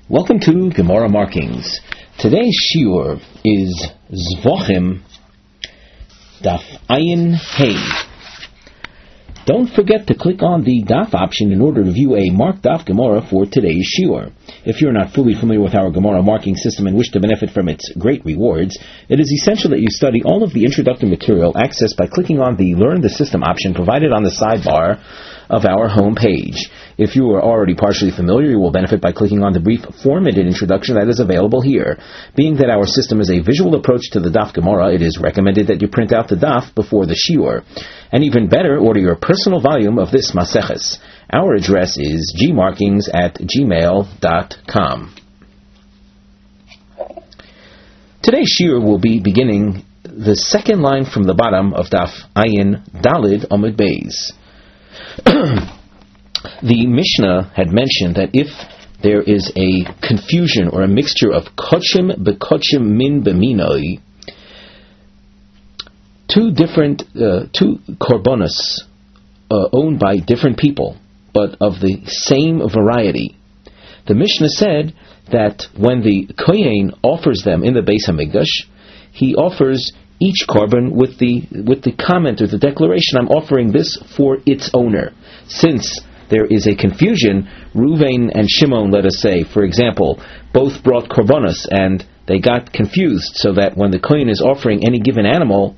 Welcome to Gemara Markings. Today's shiur is Zvochim Daf Ayin Hey. Don't forget to click on the Daf option in order to view a marked Daf Gemara for today's shiur. If you're not fully familiar with our Gemara marking system and wish to benefit from its great rewards, it is essential that you study all of the introductory material accessed by clicking on the Learn the System option provided on the sidebar of our home page. If you are already partially familiar, you will benefit by clicking on the brief formatted introduction that is available here. Being that our system is a visual approach to the Daf Gemara, it is recommended that you print out the Daf before the shiur. And even better, order your personal volume of this Maseches. Our address is gmarkings@gmail.com. Today's shiur will be beginning the second line from the bottom of Daf Ayin Dalid Amud Beis. The Mishnah had mentioned that if there is a confusion or a mixture of kochim bekochim min beminoi, two korbanos owned by different people, but of the same variety. The Mishnah said that when the kohen offers them in the Beis Hamikdash, he offers each korban with the comment or the declaration, I'm offering this for its owner. Since there is a confusion, Reuven and Shimon, let us say, for example, both brought korbanos and they got confused, so that when the kohen is offering any given animal,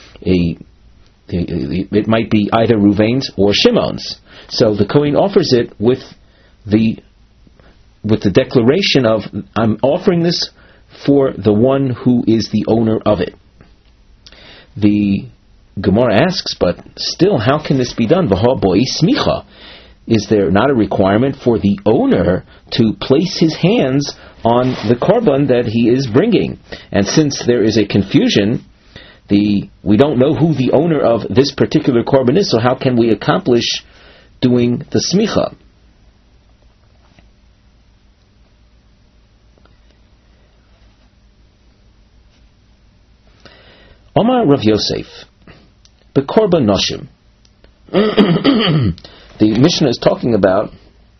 it might be either Reuven's or Shimon's. So the kohen offers it with the declaration of, I'm offering this for the one who is the owner of it. The Gemara asks, but still, how can this be done? V'ha boi smicha. Is there not a requirement for the owner to place his hands on the korban that he is bringing? And since there is a confusion, we don't know who the owner of this particular korban is, so how can we accomplish doing the smicha? Omar Rav Yosef, bekorban noshim. The Mishnah is talking about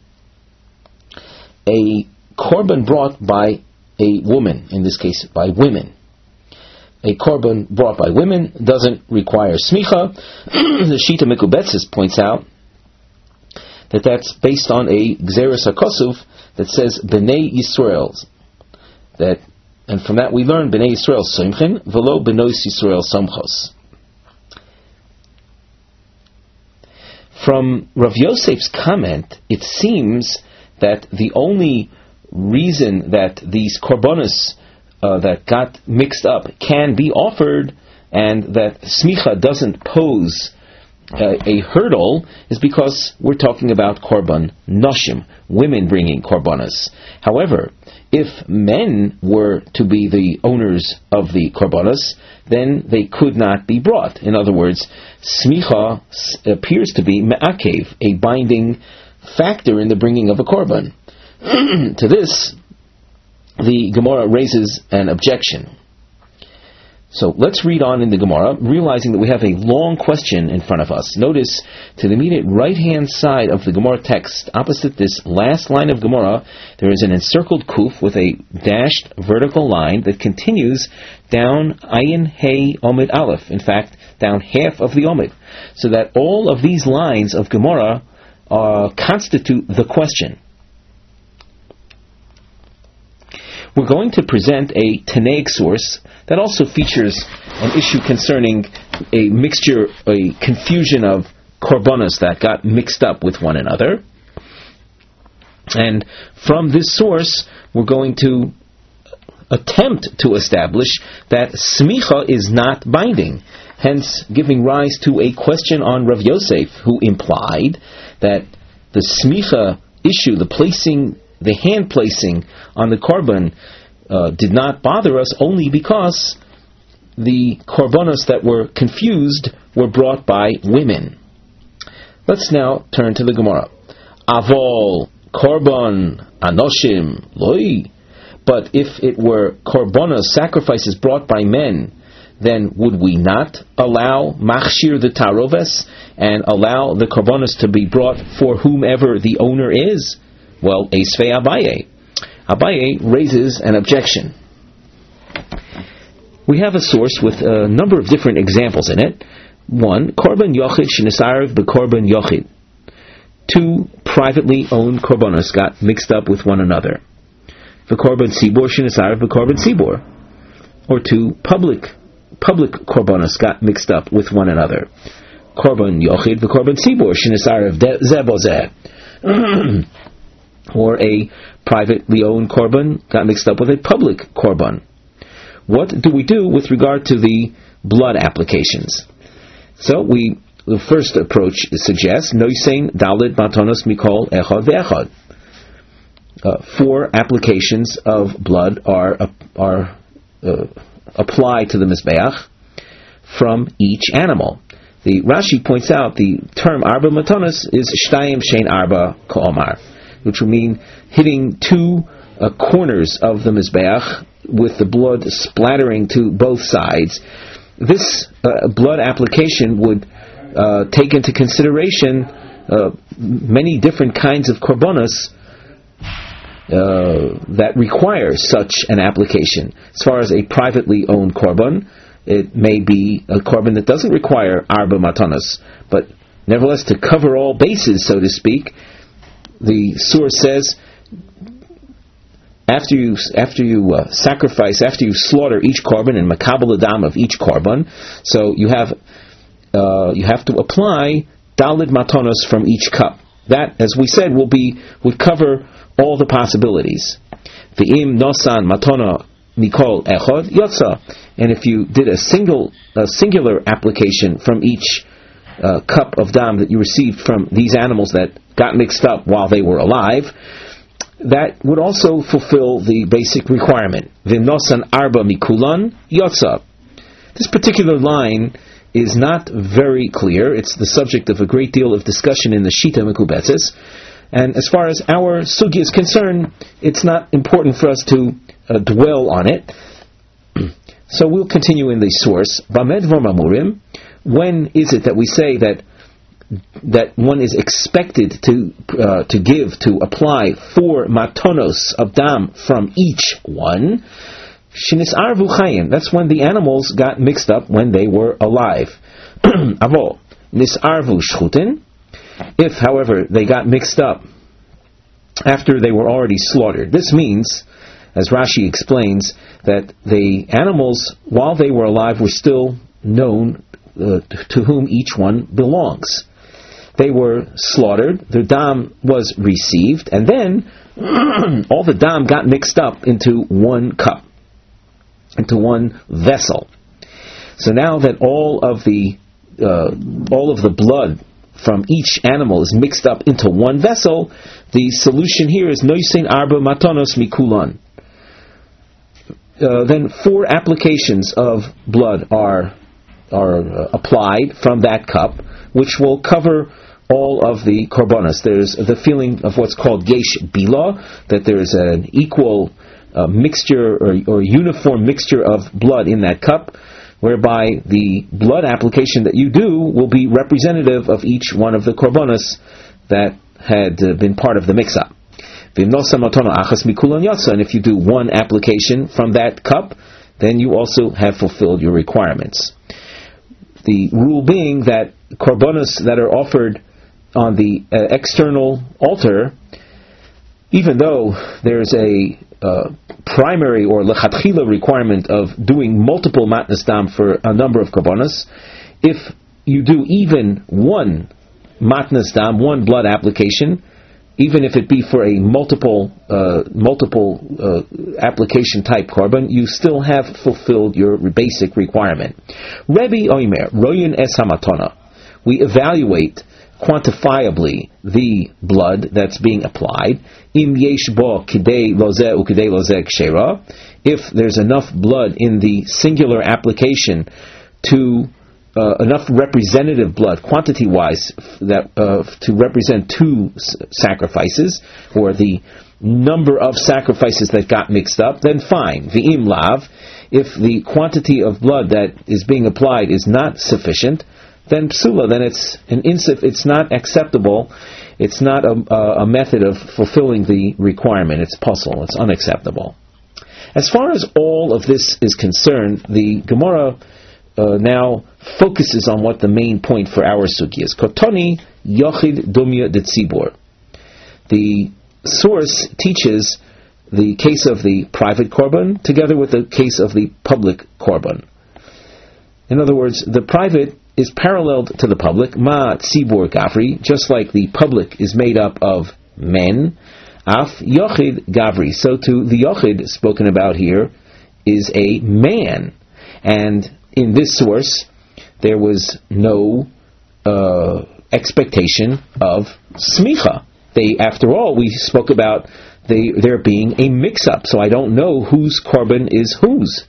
a korban brought by a woman, in this case by women. A korban brought by women doesn't require smicha. The Shita Mikubetzis points out that that's based on a Gzeres HaKosuf that says Bnei Yisrael. And from that we learn Bnei Yisrael Somchin, Velo Bnei Yisrael Somchos. From Rav Yosef's comment, it seems that the only reason that these korbanos that got mixed up can be offered and that smicha doesn't pose a hurdle is because we're talking about korban noshim, women bringing korbanos. However, if men were to be the owners of the korbanos, then they could not be brought. In other words, smicha appears to be me'akev, a binding factor in the bringing of a korban. To this, the Gemara raises an objection. So let's read on in the Gemara, realizing that we have a long question in front of us. Notice to the immediate right-hand side of the Gemara text, opposite this last line of Gemara, there is an encircled kuf with a dashed vertical line that continues down Ayin Hey Omid Aleph. In fact, down half of the Omid. So that all of these lines of Gemara constitute the question. We're going to present a Tanaic source that also features an issue concerning a mixture, a confusion of korbanos that got mixed up with one another. And from this source, we're going to attempt to establish that smicha is not binding, hence giving rise to a question on Rav Yosef, who implied that the smicha issue, the hand placing on the korban, did not bother us only because the korbanos that were confused were brought by women. Let's now turn to the Gemara. Avol korban anoshim loi. But if it were korbanos, sacrifices brought by men, then would we not allow machshir the taroves and allow the korbanos to be brought for whomever the owner is? Well, Esvei Abaye. Abaye raises an objection. We have a source with a number of different examples in it. One, Korban Yochid Shinisarev B'Korban Yochid. Two privately owned korbanos got mixed up with one another. V'Korban Tzibor Shinisarev B'Korban Tzibor. Or two public korbanos got mixed up with one another. Korban Yochid V'Korban Tzibor Shinisarev Zeh Bo Zeh. Or a privately owned korban got mixed up with a public korban. What do we do with regard to the blood applications? So the first approach suggests Noisein Dalit Matonos Mikol Echad Ve'echad. 4 applications of blood are applied to the Mizbeach from each animal. The Rashi points out the term Arba Matonos is Shtayim Shein Arba Ka'omar, which would mean hitting 2 corners of the Mizbeach with the blood splattering to both sides. This blood application would take into consideration many different kinds of korbanos that require such an application. As far as a privately owned korban, it may be a korban that doesn't require arba matanos, but nevertheless, to cover all bases, so to speak, the source says, after you sacrifice, after you slaughter each korban and makabel adam of each korban, so you have to apply dalid matanos from each cup. That, as we said, would cover all the possibilities. V'im nosan matona mikol echad yotza, and if you did a singular application from each cup of dam that you received from these animals that got mixed up while they were alive, that would also fulfill the basic requirement. V'im nosan arba mikulan yotza. This particular line is not very clear. It's the subject of a great deal of discussion in the Shita Mekubetzes. And as far as our sugi is concerned, it's not important for us to dwell on it. So we'll continue in the source. Bamed v'mamurim. When is it that we say that one is expected to apply 4 matonos of dam from each one? Shinisarvu chayim. That's when the animals got mixed up when they were alive. Avo nisarvu shchutin. If, however, they got mixed up after they were already slaughtered, this means, as Rashi explains, that the animals, while they were alive, were still known to whom each one belongs. They were slaughtered, their dam was received, and then all the dam got mixed up into one cup, into one vessel. So now that all of the blood from each animal is mixed up into one vessel, the solution here is noisein arba matanos mikulan. Then 4 applications of blood are applied from that cup, which will cover all of the korbanos. There's the feeling of what's called yesh bila, that there's an equal mixture or uniform mixture of blood in that cup, whereby the blood application that you do will be representative of each one of the korbanos that had been part of the mix-up. And if you do one application from that cup, then you also have fulfilled your requirements. The rule being that korbanos that are offered on the external altar, even though there's a primary or lechatchila requirement of doing multiple matnas dam for a number of korbanos, if you do even one matnas dam, one blood application, even if it be for a multiple application type korban, you still have fulfilled your basic requirement. Rebbe Oimer, Royin es hamatona. We evaluate quantifiably the blood that's being applied. Im yesh bo kidei lozeh ukidei lozeh kshera. If there's enough blood in the singular application to enough representative blood, quantity-wise, that to represent 2 sacrifices, or the number of sacrifices that got mixed up, then fine. V'im lav, if the quantity of blood that is being applied is not sufficient, then psula, then it's an insif. It's not acceptable. It's not a method of fulfilling the requirement. It's puzzle. It's unacceptable. As far as all of this is concerned, the Gemara now focuses on what the main point for our sugi is. Kotoni yochid dumya de tzibor. The source teaches the case of the private korban together with the case of the public korban. In other words, the private is paralleled to the public, ma tzibor gavri, just like the public is made up of men, af yochid gavri. So to the yochid spoken about here is a man. And in this source, there was no expectation of smicha. After all, we spoke about there being a mix-up, so I don't know whose korban is whose.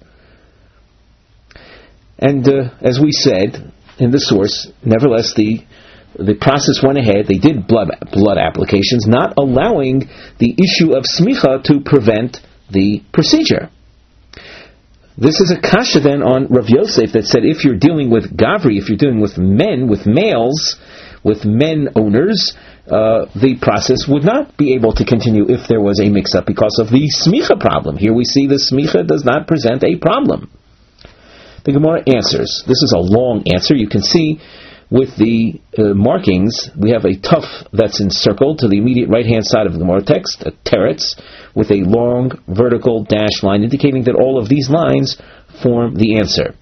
And as we said in the source, nevertheless, the process went ahead. They did blood applications, not allowing the issue of smicha to prevent the procedure. This is a kasha then on Rav Yosef that said if you're dealing with gavri, if you're dealing with men, with males, with men owners, the process would not be able to continue if there was a mix-up because of the smicha problem. Here we see the smicha does not present a problem. The Gemara answers. This is a long answer. You can see with the markings, we have a tuf that's encircled to the immediate right-hand side of the Gemara text, a teretz, with a long vertical dash line, indicating that all of these lines form the answer.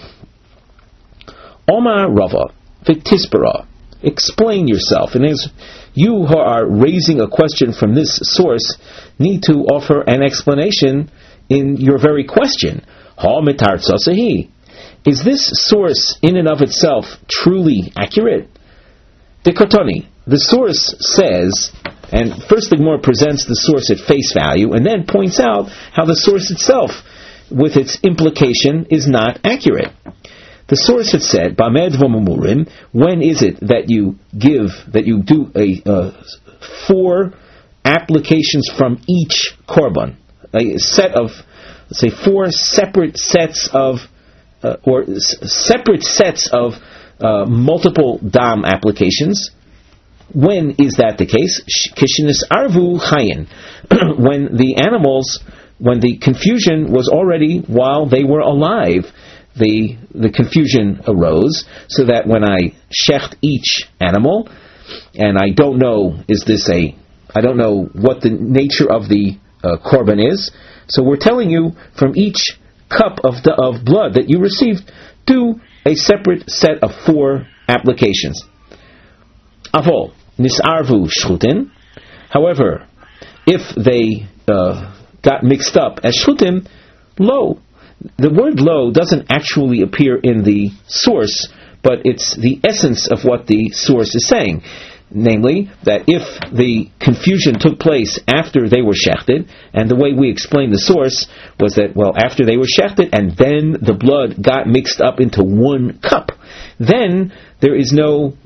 Omar Rava, V'tispera. Explain yourself. And as you who are raising a question from this source need to offer an explanation in your very question. Ha mitar tzasahi. Is this source in and of itself truly accurate? Dekotoni. The source says, and first the Gemara presents the source at face value, and then points out how the source itself, with its implication, is not accurate. The source had said, Bamed v'mamurim, when is it that you do 4 applications from each korban? A set of, let's say, 4 separate sets of, multiple dam applications. When is that the case? Kishinis arvu chayin. When the confusion was already while they were alive. The confusion arose, so that when I shecht each animal, and I don't know what the nature of the korban is, so we're telling you from each cup of blood that you received, do a separate set of 4 applications. Avol nisarvu shchutin. However, if they got mixed up as shchutim, lo. The word lo doesn't actually appear in the source, but it's the essence of what the source is saying. Namely, that if the confusion took place after they were shechted, and the way we explained the source was that, after they were shechted, and then the blood got mixed up into 1 cup, then there's no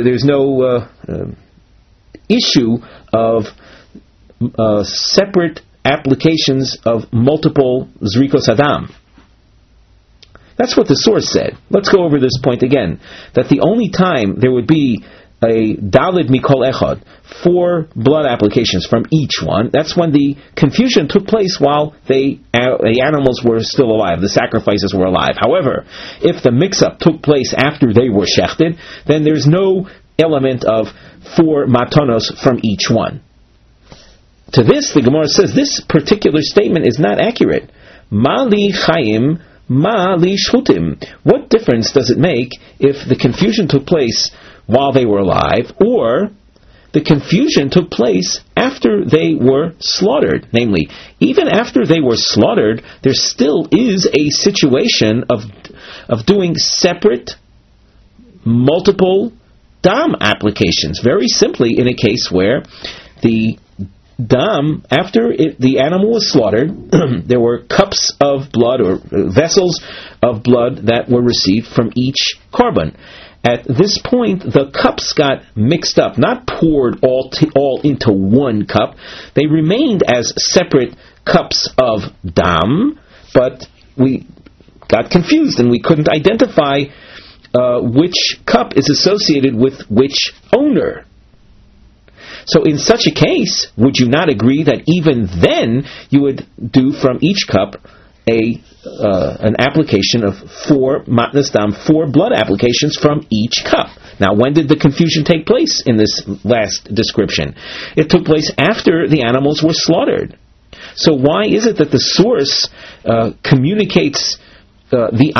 issue of separate applications of multiple zrikos hadam. That's what the source said. Let's go over this point again. That the only time there would be a dalid mikol echad, 4 blood applications from each one, that's when the confusion took place while the animals were still alive, the sacrifices were alive. However, if the mix-up took place after they were shechted, then there's no element of 4 matanos from each one. To this, the Gemara says, this particular statement is not accurate. Mali chayim, ma li shchutim. What difference does it make if the confusion took place while they were alive, or the confusion took place after they were slaughtered? Namely, even after they were slaughtered, there still is a situation of doing separate, multiple dam applications. Very simply, in a case where the dam, after the animal was slaughtered, there were cups of blood or vessels of blood that were received from each korban. At this point, the cups got mixed up, not poured all into 1 cup. They remained as separate cups of dam, but we got confused and we couldn't identify which cup is associated with which owner. So in such a case, would you not agree that even then you would do from each cup an application of 4 matnas dam, 4 blood applications from each cup? Now, when did the confusion take place in this last description? It took place after the animals were slaughtered. So why is it that the source communicates the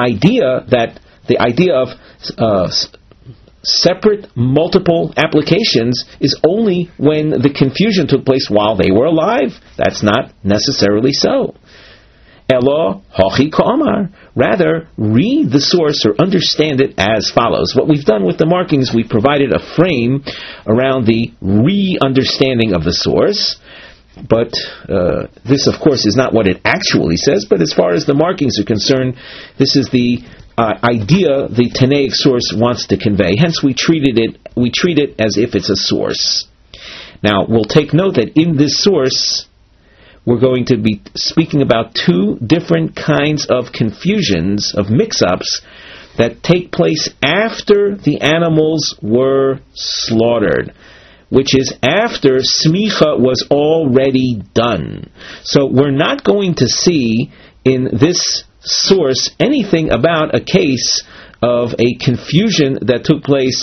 idea of separate, multiple applications is only when the confusion took place while they were alive? That's not necessarily so. Elo hochi ka'amar. Rather, read the source or understand it as follows. What we've done with the markings, we've provided a frame around the re-understanding of the source. But this, of course, is not what it actually says. But as far as the markings are concerned, this is the idea the Tanaic source wants to convey. Hence, we treat it as if it's a source. Now, we'll take note that in this source, we're going to be speaking about 2 different kinds of confusions, of mix-ups, that take place after the animals were slaughtered, which is after smicha was already done. So we're not going to see in this source anything about a case of a confusion that took place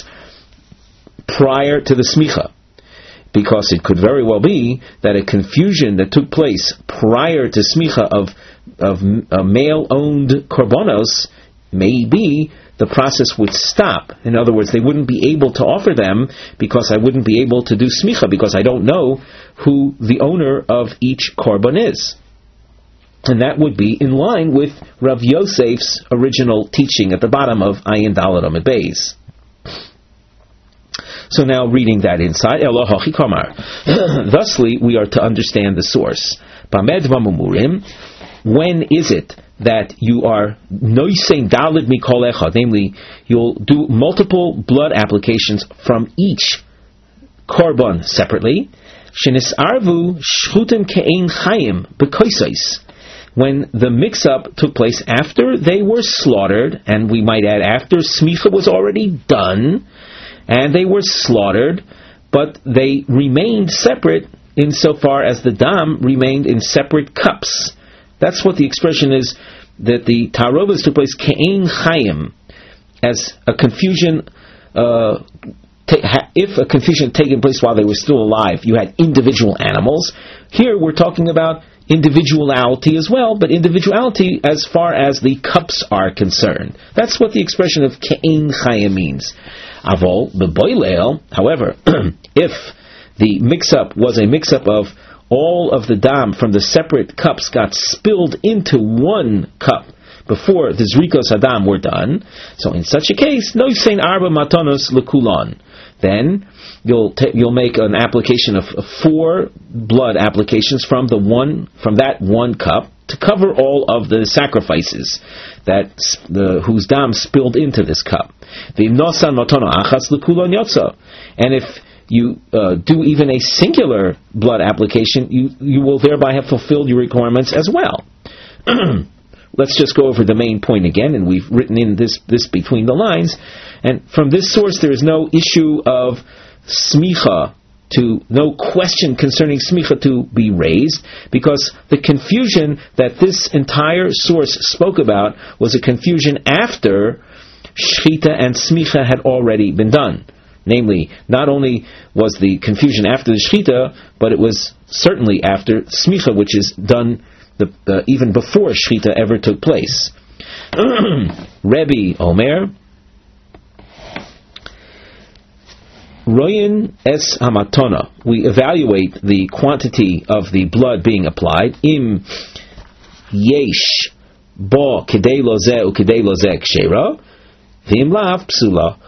prior to the smicha, because it could very well be that a confusion that took place prior to smicha of male-owned korbanos, maybe the process would stop. In other words, they wouldn't be able to offer them because I wouldn't be able to do smicha because I don't know who the owner of each korban is. And that would be in line with Rav Yosef's original teaching at the bottom of Ayin Daled Amud Beis. So now reading that inside, Elo hochi kamar. Thusly, we are to understand the source. Bamed v'mumurim. When is it that you are noisein daled mikol echad? Namely, you'll do multiple blood applications from each korban separately. Shenisarvu shchutim ke'ein chayim b'koisais. When the mix-up took place after they were slaughtered, and we might add after smicha was already done, and they were slaughtered, but they remained separate insofar as the dam remained in separate cups. That's what the expression is, that the tarovas took place ke'ein chayim, as a confusion. If a confusion had taken place while they were still alive, you had individual animals. Here we're talking about individuality as well, but individuality as far as the cups are concerned. That's what the expression of ke'ein chayim means. Avol b'boilel, however, if the mix-up was a mix-up of all of the dam from the separate cups got spilled into one cup before the zrikos hadam were done, so in such a case, noisein arba matanos lekulan. Then you'll make an application of 4 blood applications from that one cup to cover all of the sacrifices whose dam spilled into this cup. And if you do even a singular blood application, you will thereby have fulfilled your requirements as well. Let's just go over the main point again, and we've written in this between the lines. And from this source, there is no issue of smicha, no question concerning smicha to be raised, because the confusion that this entire source spoke about was a confusion after shchita and smicha had already been done. Namely, not only was the confusion after the shchita, but it was certainly after smicha, which is done even before shchita ever took place. Rebbe Omer, Royin es hamatona. We evaluate the quantity of the blood being applied. Im yesh bo kedei lozeh u kedei lozeh kshera, v'im lav psula.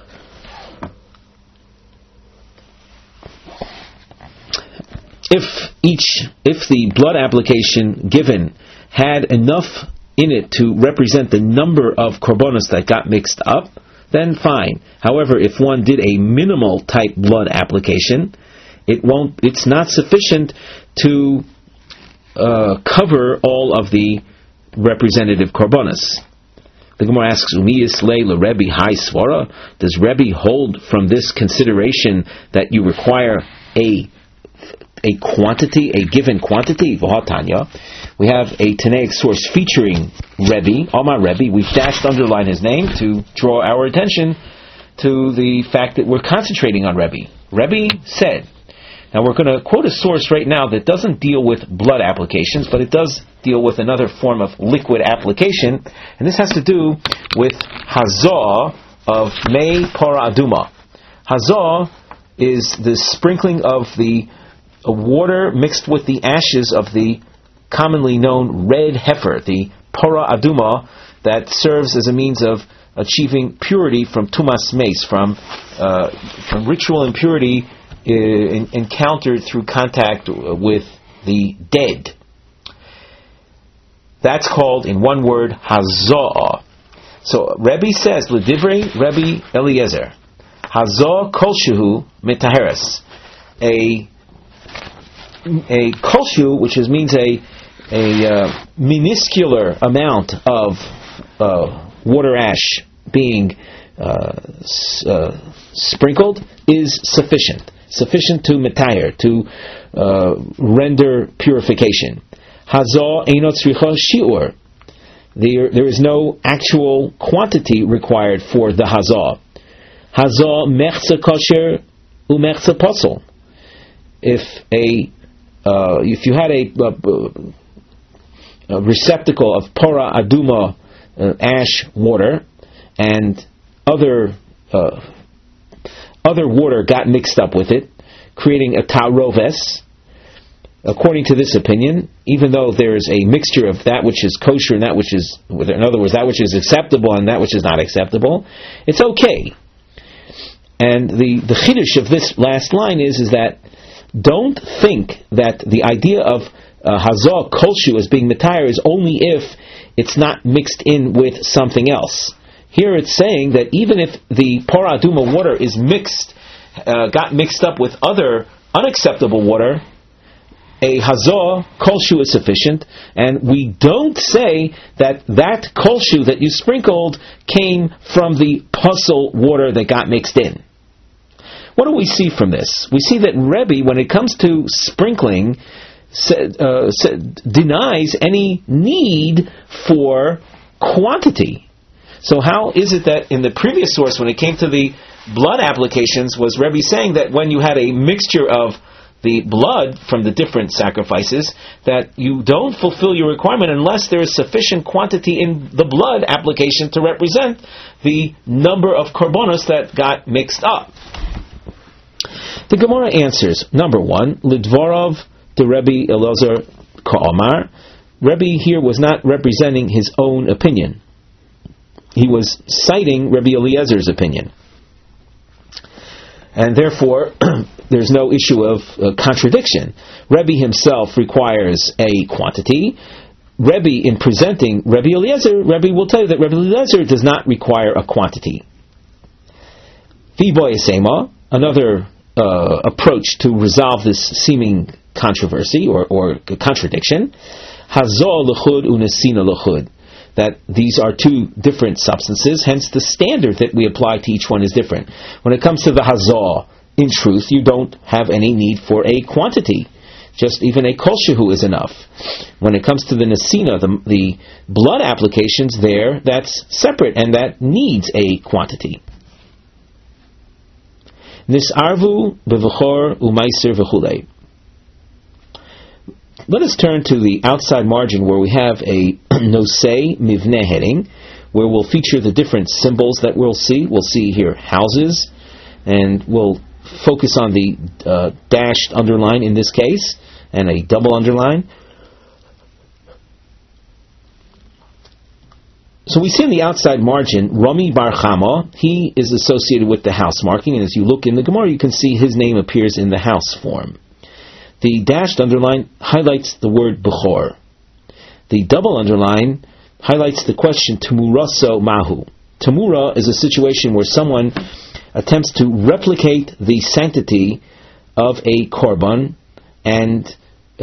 If the blood application given had enough in it to represent the number of korbanos that got mixed up, then fine. However, if one did a minimal type blood application, it's not sufficient to cover all of the representative korbanos. The Gemara asks, Umiyis le Rebbe hai svara? Does Rebbe hold from this consideration that you require a quantity, a given quantity? V'hatanya. We have a Tanaic source featuring Rebbe, Omar Rebbe. We've dashed underline his name to draw our attention to the fact that we're concentrating on Rebbe. Rebbe said. Now we're going to quote a source right now that doesn't deal with blood applications, but it does deal with another form of liquid application, and this has to do with Hazah of Mei Para Aduma. Hazah is the sprinkling of the water mixed with the ashes of the commonly known red heifer, the Para Aduma, that serves as a means of achieving purity from Tumas Meis, from ritual impurity encountered through contact with the dead. That's called, in one word, Hazah. So Rebbe says, L'divrei Rebbe Eliezer, Hazah kolshehu mitaheres. A kolshehu, which means a minuscular amount of water ash being sprinkled, is sufficient to mitaher, to render purification. Hazah einot tzricha shi'ur. There is no actual quantity required for the hazah. Hazah mechza kosher umechza posel. If you had a receptacle of para aduma ash water, and other water got mixed up with it, creating a ta'roves. According to this opinion, even though there is a mixture of that which is kosher and that which is, in other words, that which is acceptable and that which is not acceptable, it's okay. And the chiddush of this last line is that don't think that the idea of hazah kolshu as being mitayer is only if it's not mixed in with something else. Here it's saying that even if the para aduma water is got mixed up with other unacceptable water, a hazah kolshu is sufficient, and we don't say that kolshu that you sprinkled came from the puzzle water that got mixed in. What do we see from this? We see that Rebbe, when it comes to sprinkling, denies any need for quantity. So how is it that in the previous source, when it came to the blood applications, was Rebbe saying that when you had a mixture of the blood from the different sacrifices, that you don't fulfill your requirement unless there is sufficient quantity in the blood application to represent the number of korbanos that got mixed up? The Gemara answers, number one, Lidvarov the Rebbe Elazar Ka'amar. Rebbe here was not representing his own opinion. He was citing Rebbe Eliezer's opinion. And therefore, there's no issue of contradiction. Rebbe himself requires a quantity. Rebbe, in presenting Rebbe Eliezer, Rebbe will tell you that Rebbe Eliezer does not require a quantity. Viboy Sema, another approach to resolve this seeming controversy or contradiction, Hazah l'chud unesina l'chud, that these are two different substances, hence the standard that we apply to each one is different. When it comes to the hazah, in truth, you don't have any need for a quantity. Just even a kolshehu is enough. When it comes to the nesina, the blood applications there, that's separate, and that needs a quantity. Nisarvu bevachor umaiser v'chulei. Let us turn to the outside margin where we have a nosei mivneh heading, where we'll feature the different symbols that we'll see. We'll see here houses, and we'll focus on the dashed underline in this case, and a double underline. So we see in the outside margin, Rami Bar Chama, he is associated with the house marking, and as you look in the Gemara, you can see his name appears in the house form. The dashed underline highlights the word Bechor. The double underline highlights the question Temuraso Mahu. Temura is a situation where someone attempts to replicate the sanctity of a korban and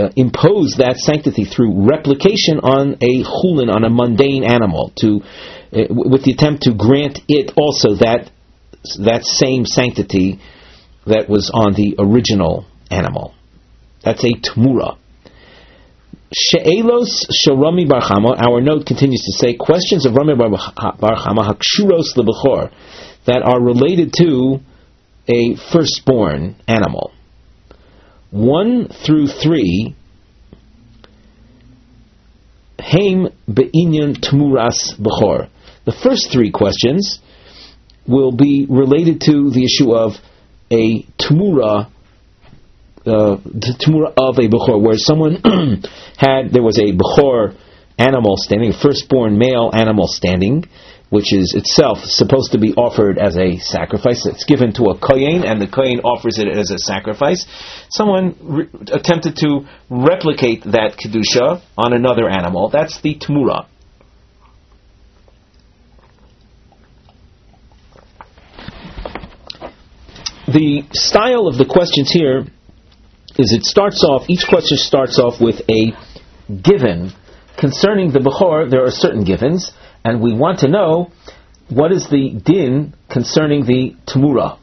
impose that sanctity through replication on a chulin, on a mundane animal, to with the attempt to grant it also that same sanctity that was on the original animal. That's a tmura. She'elos shel Rami bar Chama, our note continues to say, questions of Rami bar Chama hakshuros lebechor, that are related to a firstborn animal. 1 through 3, Haim be'inyan tmuras bechor. The first 3 questions will be related to the issue of a tmura, the tmura of a bechor, where someone there was a bechor animal standing, a firstborn male animal standing, which is itself supposed to be offered as a sacrifice. It's given to a kohen, and the kohen offers it as a sacrifice. Someone attempted to replicate that kedusha on another animal. That's the tmura. The style of the questions here is each question starts off with a given. Concerning the bechor, there are certain givens, and we want to know what is the din concerning the tmura.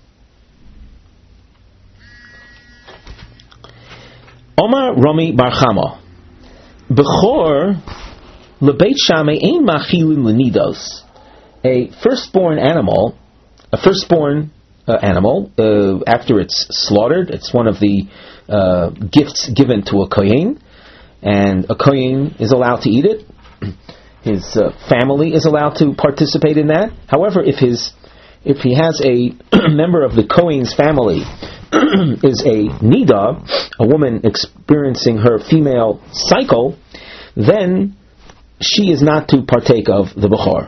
Omar Rami bar Chama, bechor lebeit Shammai ein machilin lenidos. A firstborn animal, after it's slaughtered, it's one of the gifts given to a kohen, and a kohen is allowed to eat it. His family is allowed to participate in that. However, if he has a member of the kohen's family is a nida, a woman experiencing her female cycle, then she is not to partake of the bechor.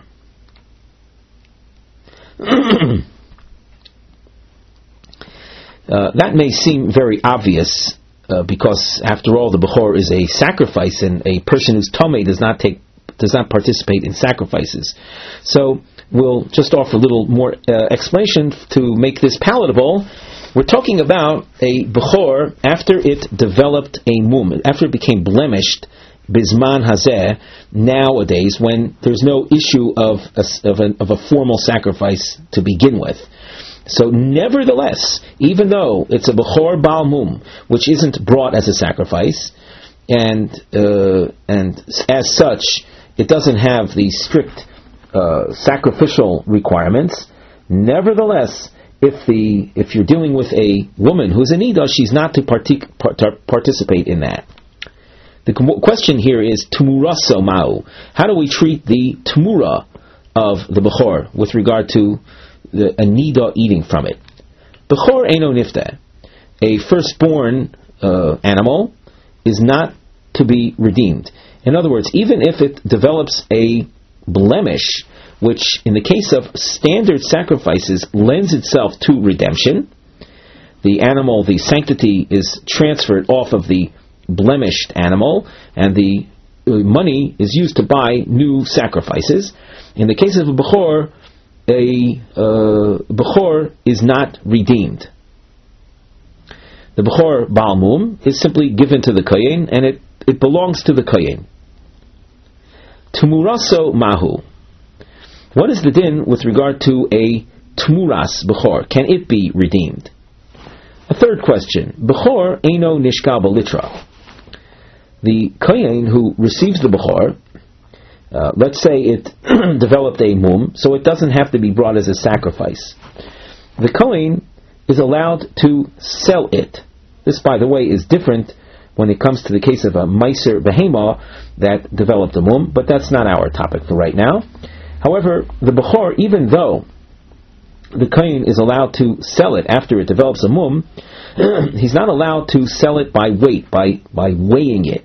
That may seem very obvious, because after all, the bechor is a sacrifice, and a person who's tamei does not participate in sacrifices. So we'll just offer a little more explanation to make this palatable. We're talking about a bechor after it developed a mum, after it became blemished, bisman hazeh, nowadays, when there's no issue of a formal sacrifice to begin with. So nevertheless, even though it's a bechor bal mum, which isn't brought as a sacrifice, and as such, it doesn't have the strict sacrificial requirements, nevertheless, if you're dealing with a woman who's a nida, she's not to participate in that. The question here is tmuraso ma'u. How do we treat the tmura of the bechor with regard to a nida eating from it? Bechor eino nifta. A firstborn animal is not to be redeemed. In other words, even if it develops a blemish, which in the case of standard sacrifices lends itself to redemption, the animal, the sanctity is transferred off of the blemished animal, and the money is used to buy new sacrifices. In the case of a bechor is not redeemed. The bechor bal mum is simply given to the kohen, and it belongs to the kohen. Tmuraso mahu. What is the din with regard to a tmuras bechor? Can it be redeemed? A third question. Bechor eino nishkal balitra. The kohen who receives the bechor, let's say it developed a mum, so it doesn't have to be brought as a sacrifice. The kohen is allowed to sell it. This, by the way, is different when it comes to the case of a meiser behema that developed a mum, but that's not our topic for right now. However, the bechor, even though the kohen is allowed to sell it after it develops a mum, he's not allowed to sell it by weight, by weighing it.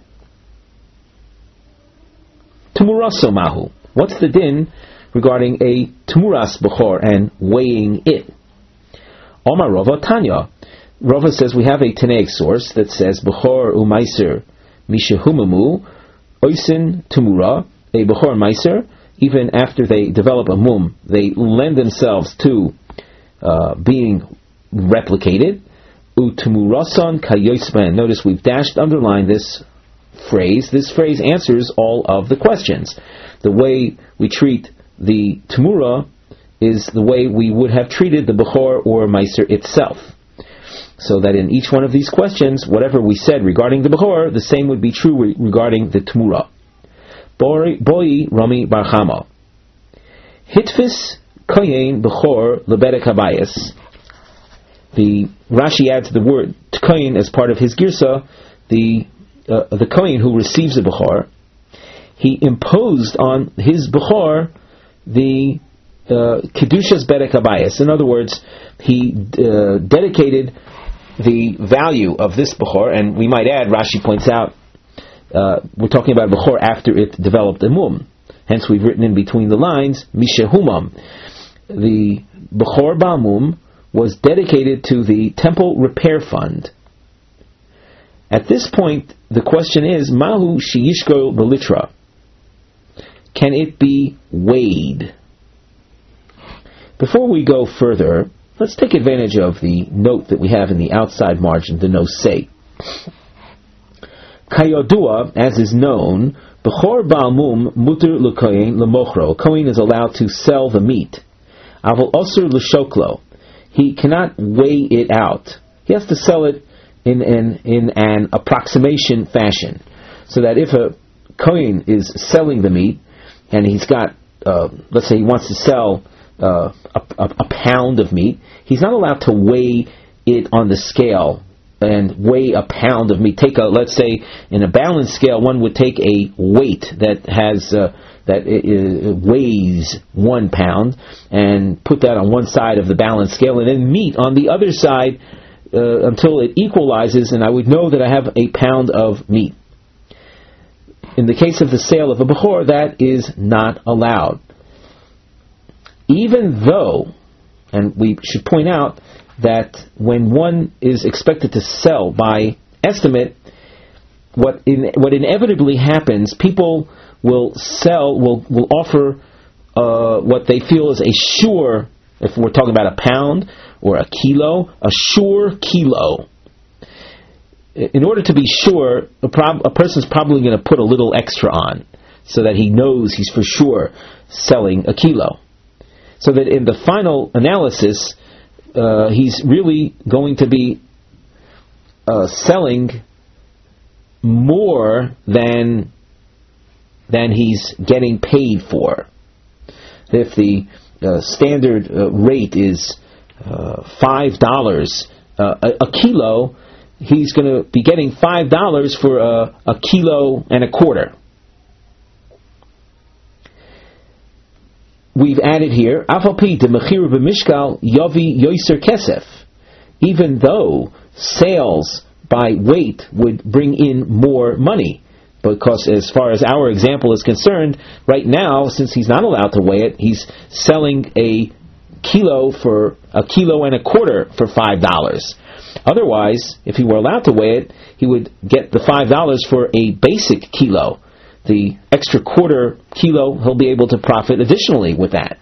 Tmuraso mahu. What's the din regarding a tmuras bechor and weighing it? Omar Rava Tanya. Rava says we have a Tanaic source that says bechor umaiser mishehumamu oisin tmura. A bechor meiser, even after they develop a mum, they lend themselves to being replicated. Utmurason kayosban. Notice we've underlined this phrase. This phrase answers all of the questions. The way we treat the Tamura is the way we would have treated the Bechor or Meiser itself. So that in each one of these questions, whatever we said regarding the Bechor, the same would be true regarding the Tamura. Boi Rami Bar Chama. Hitfis Koyin Bechor Lebedek Habayis. The Rashi adds the word Koyin as part of his Girsa, the Koyin who receives the Bechor. He imposed on his Bechor the Kedushas Bedek Habayis. In other words, he dedicated the value of this Bechor, and we might add, Rashi points out, we're talking about Bechor after it developed a mum. Hence we've written in between the lines, Mishehumam. The Bechor Ba'amum was dedicated to the Temple Repair Fund. At this point, the question is, Mahu Sheyishko Belitra. Can it be weighed? Before we go further, let's take advantage of the note that we have in the outside margin, the nosei. Kayodua, as is known, Bechor Ba'amum Muter L'Koyin L'Mochro. Koyin is allowed to sell the meat. Aval Osur L'Shoklo. He cannot weigh it out. He has to sell it in an approximation fashion. So that if a Koyin is selling the meat, and he's got, let's say he wants to sell a pound of meat, he's not allowed to weigh it on the scale and weigh a pound of meat. Let's say, in a balance scale, one would take a weight that has weighs 1 pound and put that on one side of the balance scale, and then meat on the other side until it equalizes, and I would know that I have a pound of meat. In the case of the sale of a Bechor, that is not allowed. Even though, and we should point out that when one is expected to sell by estimate, what inevitably happens, people will offer what they feel is a sure, if we're talking about a pound or a kilo, a sure kilo. In order to be sure, a person's probably going to put a little extra on, so that he knows he's for sure selling a kilo. So that in the final analysis, he's really going to be selling more than he's getting paid for. If the standard rate is $5 a kilo, he's going to be getting $5 for a kilo and a quarter. We've added here, even though sales by weight would bring in more money, because as far as our example is concerned, right now, since he's not allowed to weigh it, he's selling a kilo for a kilo and a quarter for $5. Otherwise, if he were allowed to weigh it, he would get the $5 for a basic kilo. The extra quarter kilo, he'll be able to profit additionally with that.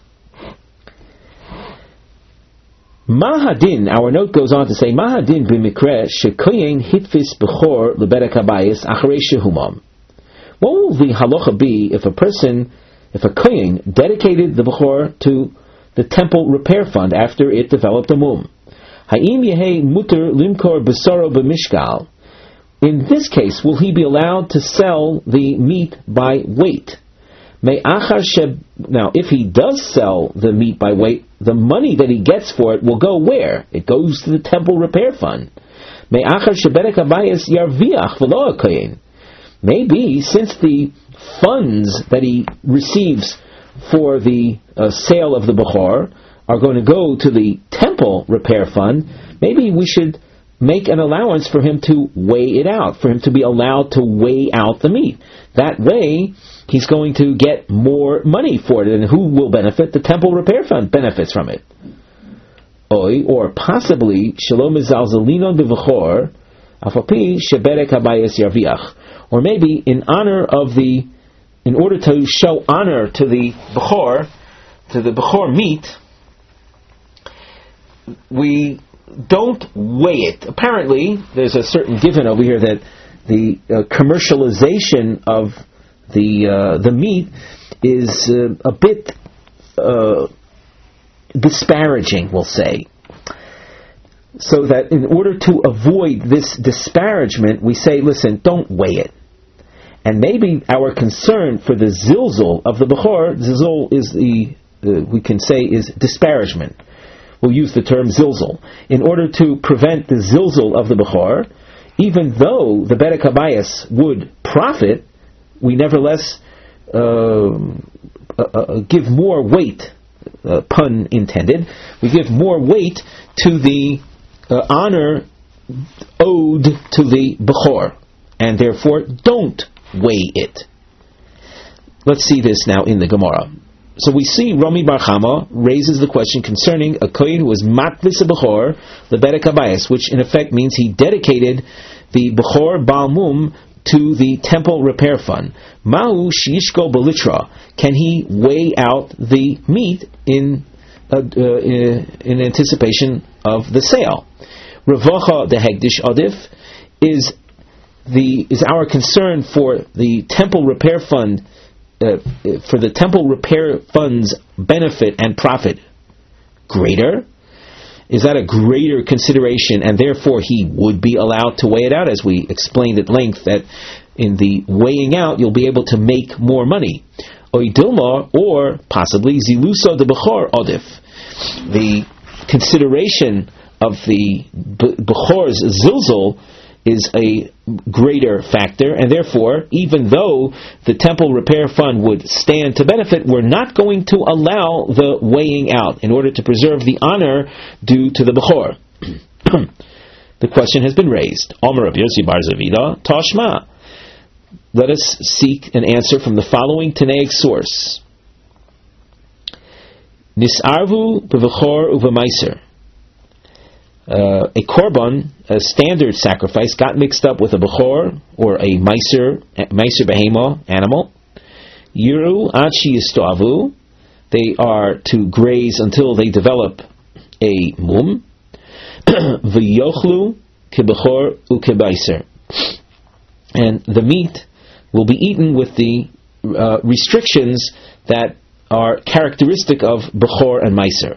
Mahadin, our note goes on to say, Mahadin b'mikre shekoyin hitfis bechor lebedek habayis acharei shehumam. What will the halacha be if a koyin dedicated the bechor to the temple repair fund after it developed a mum? Ha'im yehei muter limkor besoro b'mishkal. In this case, will he be allowed to sell the meat by weight? Now, if he does sell the meat by weight, the money that he gets for it will go where? It goes to the temple repair fund. Maybe, since the funds that he receives for the sale of the Bechor are going to go to the temple repair fund, maybe we should make an allowance for him to weigh it out, for him to be allowed to weigh out the meat. That way, he's going to get more money for it. And who will benefit? The temple repair fund benefits from it. Or possibly, Shalom Mizalzalino B'Vechor, Afapi Sheberek Habayis Yarviach. Or maybe, in order to show honor to the Bechor meat, we don't weigh it. Apparently, there's a certain given over here that the commercialization of the meat is a bit disparaging, we'll say. So that in order to avoid this disparagement, we say, listen, don't weigh it. And maybe our concern for the zilzul of the Bechor, zilzul is we can say is disparagement. We'll use the term zilzul. In order to prevent the zilzul of the Bechor, even though the Bedek HaBayis would profit, we nevertheless give more weight, pun intended, we give more weight to the honor owed to the Bechor, and therefore don't weigh it. Let's see this now in the Gemara. So we see Rami Bar Chama raises the question concerning a kohen who was matvis a Bechor, the Bedek HaBayis, which in effect means he dedicated the Bechor Baal Mum to the temple repair fund. Mahu shishko belitra. Can he weigh out the meat in anticipation of the sale? Revacha the Hegdish Adif is our concern for the temple repair fund, for the temple repair fund's benefit and profit greater? Is that a greater consideration, and therefore he would be allowed to weigh it out, as we explained at length, that in the weighing out you'll be able to make more money? Oidilma, or possibly Zilusa de Bechor Odif. The consideration of the Bechor's Zilzul is a greater factor, and therefore, even though the temple repair fund would stand to benefit, we're not going to allow the weighing out in order to preserve the honor due to the Bechor. The question has been raised. Omer Rav Yossi bar Zavida, Tashma. Let us seek an answer from the following Tanaic source. Nisarvu b'vechor uv'maiser. A korban, a standard sacrifice, got mixed up with a bechor or a meiser behema animal. Yiru achi yistoavu. They are to graze until they develop a mum. V'yochlu kebechor ukebaiser. And the meat will be eaten with the restrictions that are characteristic of bechor and meiser.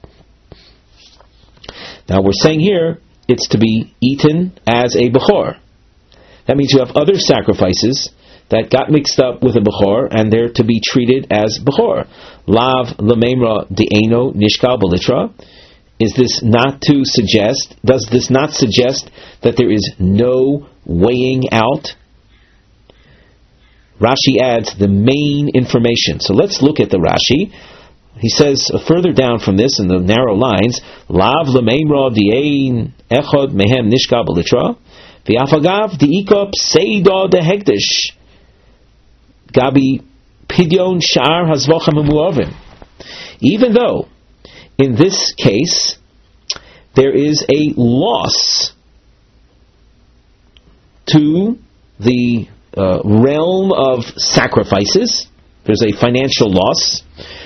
Now we're saying here, it's to be eaten as a Bechor. That means you have other sacrifices that got mixed up with a Bechor, and they're to be treated as Bechor. Lav lememra de'eno nishkal belitra. Does this not suggest that there is no weighing out? Rashi adds the main information. So let's look at the Rashi. He says further down from this in the narrow lines, Lav lemeimra di'ein echod mehem nishka belitra, v'afagav di'ikop seida dehegdish, gabi pidyon sha'ar hazvacham amuavim. Even though, in this case, there is a loss to the realm of sacrifices, there's a financial loss.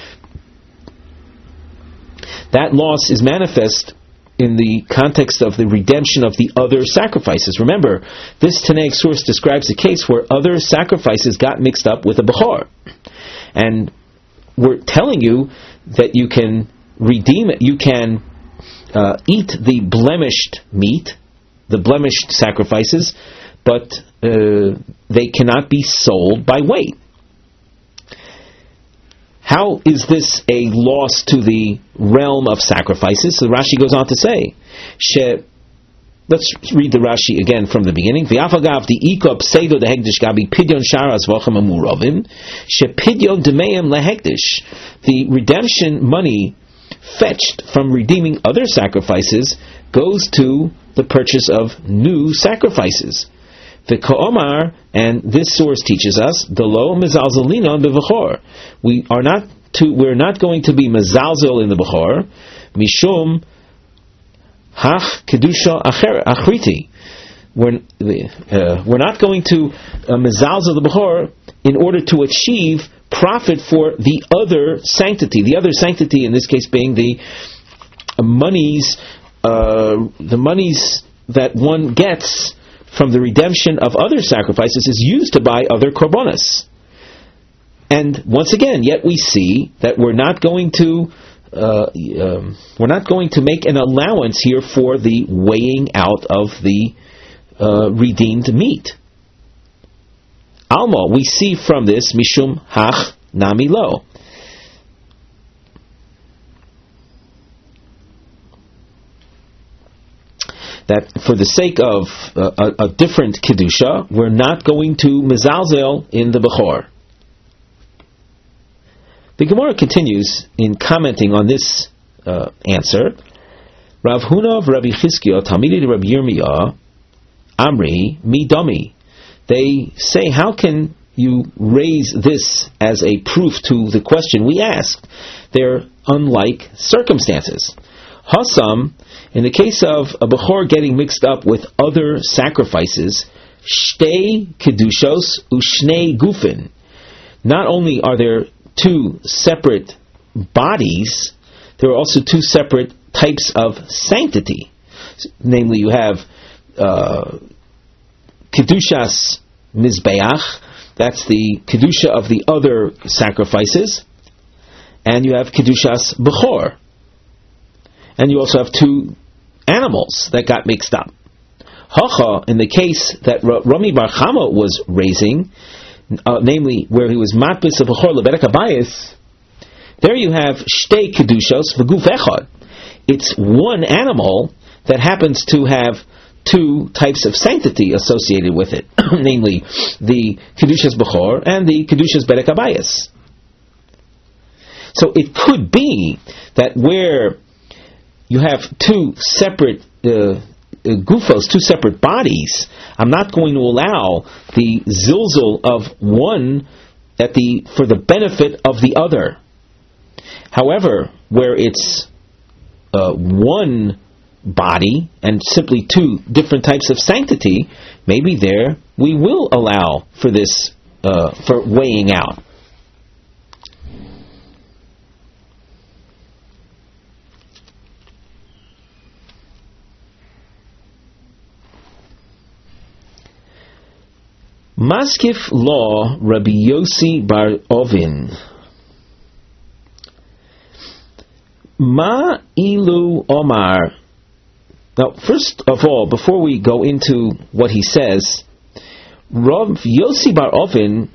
That loss is manifest in the context of the redemption of the other sacrifices. Remember, this Tanaic source describes a case where other sacrifices got mixed up with a Bechor. And we're telling you that you can redeem it, you can eat the blemished meat, the blemished sacrifices, but they cannot be sold by weight. How is this a loss to the realm of sacrifices? So Rashi goes on to say, let's read the Rashi again from the beginning. V'afagav di'ikop seido dehegdish gabi pidyon shara zvochem amurovim shepidyon demeim lehegdish. The redemption money fetched from redeeming other sacrifices goes to the purchase of new sacrifices. The Ka'omar, and this source teaches us, the lo mezalzelina bevechor. We're not going to be mezalzel in the bechor, mishum hach kedusha achriti. We're not going to mezalzel the bechor in order to achieve profit for the other sanctity. The other sanctity, in this case, being the monies that one gets from the redemption of other sacrifices is used to buy other korbanos. And once again, yet we see that we're not going to make an allowance here for the weighing out of the redeemed meat. Alma, we see from this mishum hach nami lo. That for the sake of a different kedusha, we're not going to mezalzel in the bechor. The Gemara continues in commenting on this answer. Rav Huna of Rabbi Chizkiah, Talmidei Rabbi Yirmiyah, Amri midami. They say, how can you raise this as a proof to the question we asked? They're unlike circumstances. Hasam, in the case of a bechor getting mixed up with other sacrifices, shtei kedushos ushnei gufin. Not only are there two separate bodies, there are also two separate types of sanctity. Namely, you have kedushas mizbeach, that's the kedusha of the other sacrifices, and you have kedushas bechor. And you also have two animals that got mixed up. Hacha, in the case that Rami Bar Chama was raising, namely where he was matbis of bechor lebedek habayis, there you have shtei kedushos v'guf echad. It's one animal that happens to have two types of sanctity associated with it, namely the kedushas bechor and the kedushas bedek habayis. So it could be that where you have two separate gufos, two separate bodies, I'm not going to allow the zilzul of one for the benefit of the other. However, where it's one body and simply two different types of sanctity, maybe there we will allow for this, for weighing out. Maskif law Rabbi Yossi bar Ovin. Ma ilu omar. Now, first of all, before we go into what he says, Rav Yossi bar Ovin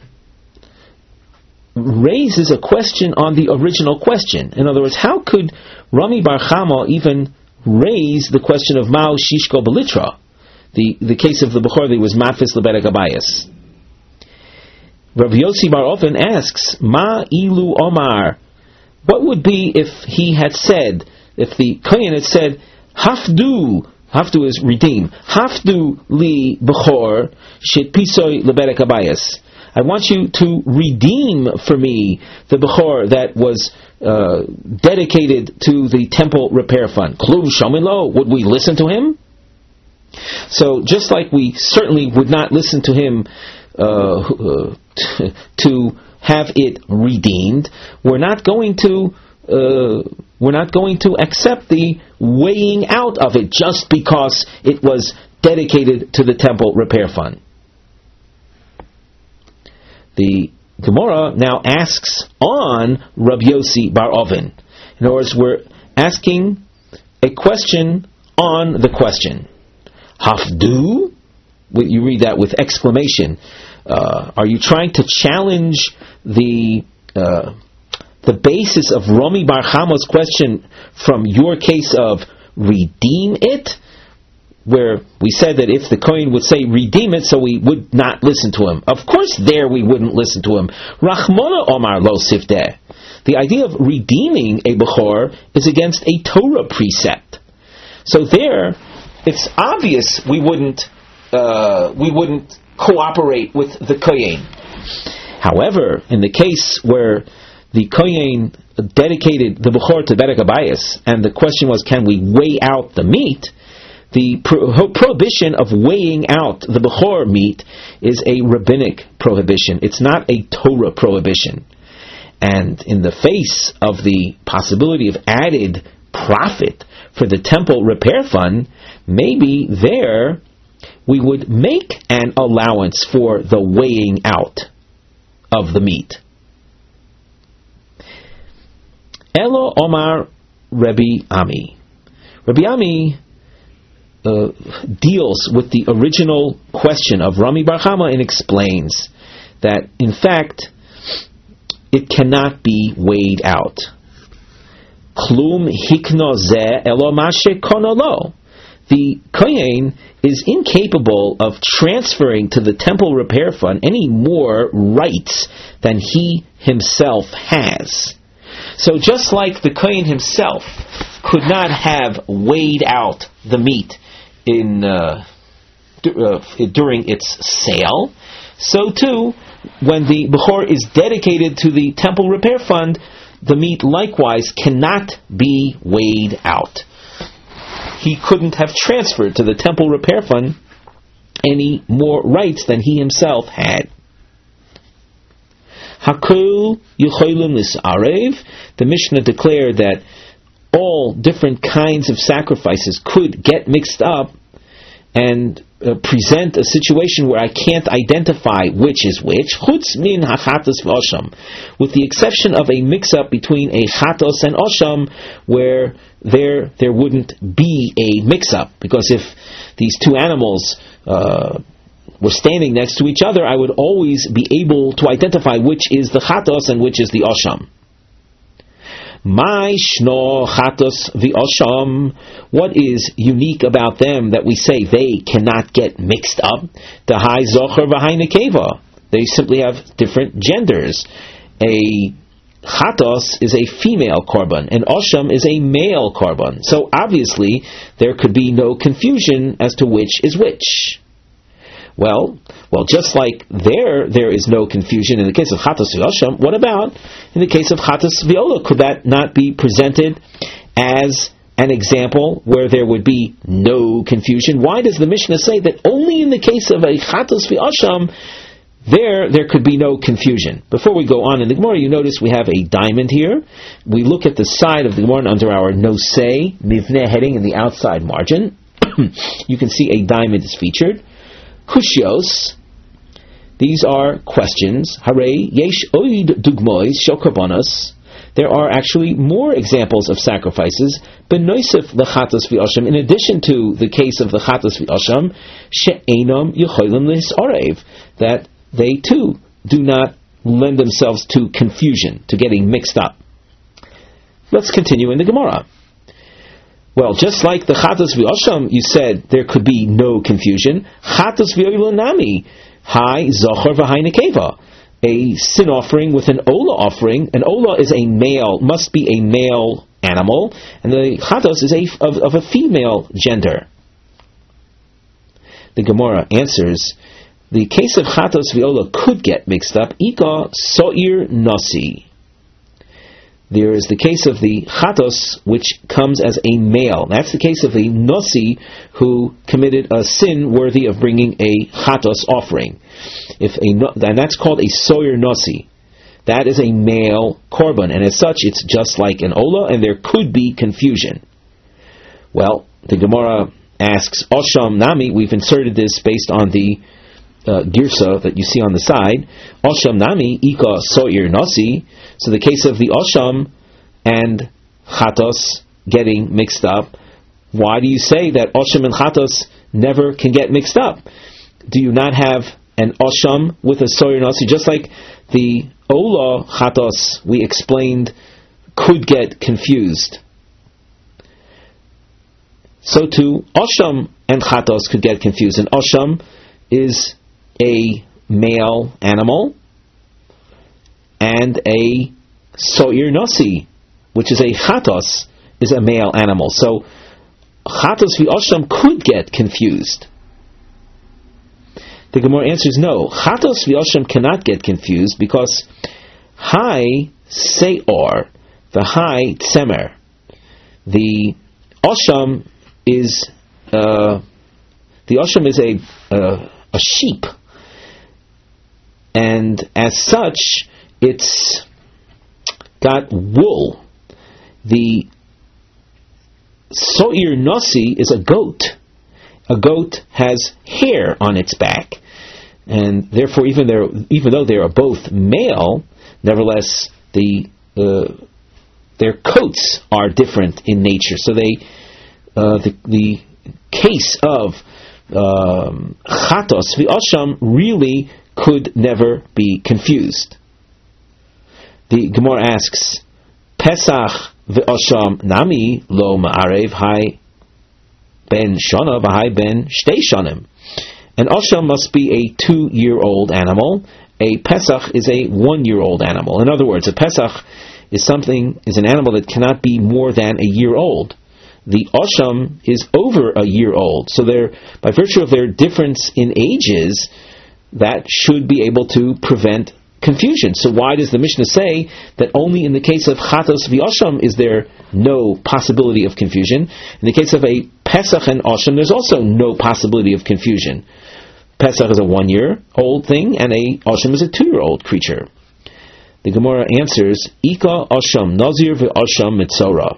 raises a question on the original question. In other words, how could Rami bar Chama even raise the question of Mao Shishko Belitra, the case of the Bechor that was Matfis Lebedek Habayis? Rav Yossi bar Ovin asks, Ma ilu omar, what would be if he had said, if the Kohen had said, Hafdu is redeem, Hafdu li Bechor shit pisoy lebedek habayis. I want you to redeem for me the Bechor that was dedicated to the temple repair fund. Klum shamilo, would we listen to him? So just like we certainly would not listen to him to have it redeemed, we're not going to accept the weighing out of it just because it was dedicated to the temple repair fund. The Gemara now asks on Rabbi Yossi bar Ovin. In other words, we're asking a question on the question. Hafdu? You read that with exclamation. Are you trying to challenge the basis of Rami bar Chama's question from your case of redeem it, where we said that if the Kohen would say redeem it, so we would not listen to him? Of course there we wouldn't listen to him. Rachmona Omar lo sifteh. The idea of redeeming a Bechor is against a Torah precept. So there, it's obvious we wouldn't cooperate with the Kohen. However, in the case where the Kohen dedicated the Bechor to Bedek Habayis, and the question was, can we weigh out the meat? The prohibition of weighing out the Bechor meat is a rabbinic prohibition. It's not a Torah prohibition. And in the face of the possibility of added profit for the temple repair fund, maybe there we would make an allowance for the weighing out of the meat. Elo Omar Rabbi Ami. Rabbi Ami deals with the original question of Rami Bar Chama and explains that, in fact, it cannot be weighed out. Klum hikno ze elo mashe konolo. The kohen is incapable of transferring to the temple repair fund any more rights than he himself has. So just like the kohen himself could not have weighed out the meat during its sale, so too, when the Bechor is dedicated to the temple repair fund, the meat likewise cannot be weighed out. He couldn't have transferred to the temple repair fund any more rights than he himself had. Hakol Yecholim Lisarev. The Mishnah declared that all different kinds of sacrifices could get mixed up and present a situation where I can't identify which is which, chutz min hachatos v'osham, with the exception of a mix-up between a chatos and osham, where there wouldn't be a mix-up, because if these two animals were standing next to each other, I would always be able to identify which is the chatos and which is the osham. My shno chatos v'osham. What is unique about them that we say they cannot get mixed up? The hai zocher v'hai nekeva. They simply have different genders. A chatos is a female korban, and osham is a male korban. So obviously there could be no confusion as to which is which. Well, just like there is no confusion in the case of Chatos V'Osham, what about in the case of Chatos V'Ola? Could that not be presented as an example where there would be no confusion? Why does the Mishnah say that only in the case of a Chatos V'Osham there could be no confusion? Before we go on in the Gemara, you notice we have a diamond here. We look at the side of the Gemara under our Nosei Mivneh heading in the outside margin. You can see a diamond is featured. Kushios, these are questions. Hare yesh oid dugmois shel karbanos. There are actually more examples of sacrifices. Benoisef lechatos v'osham, in addition to the case of the chatos v'osham, she'enam yecholim lisarev, that they too do not lend themselves to confusion, to getting mixed up. Let's continue in the Gemara. Well, just like the Chatos V'Osham, you said there could be no confusion. Chatos V'Olanami, Hai Zocher V'Hai Nekeva. A sin offering with an Ola offering. An Ola is a male, must be a male animal, and the Chatos is of a female gender. The Gemara answers, the case of Chatos V'Ola could get mixed up. Ika So'ir Nasi. There is the case of the chatos, which comes as a male. That's the case of the nosi who committed a sin worthy of bringing a chatos offering. And that's called a soyer nosi. That is a male korban, and as such, it's just like an ola, and there could be confusion. Well, the Gemara asks, Osham Nami, we've inserted this based on the girsa that you see on the side. Osham Nami, Ika soyer nosi. So the case of the Osham and Chatos getting mixed up, why do you say that Osham and Chatos never can get mixed up? Do you not have an Osham with a Soyer Nasi? Just like the Ola Chatos, we explained, could get confused. So too, Osham and Chatos could get confused. And Osham is a male animal, and a so'ir nasi, which is a chatos, is a male animal. So chatos v'osham could get confused. The Gemara answers no. Chatos v'osham cannot get confused because hai se'or, the hai tsemer. The osham is a sheep, and as such, it's got wool. The so'ir nasi is a goat. A goat has hair on its back, and therefore, even though they are both male, nevertheless the their coats are different in nature. So the case of chatos v'osham really could never be confused. The Gemara asks, Pesach v'osham nami lo ma'arev hai ben shana v'hai ben shtei shanim. An osham must be a 2-year-old animal. A Pesach is a 1-year-old animal. In other words, a Pesach is an animal that cannot be more than a year old. The osham is over a year old. So by virtue of their difference in ages, that should be able to prevent confusion. So why does the Mishnah say that only in the case of chatos v'osham is there no possibility of confusion? In the case of a Pesach and osham, there's also no possibility of confusion. Pesach is a 1-year-old thing, and a osham is a 2-year-old creature. The Gemara answers, Ika osham nazir v'osham mitzora.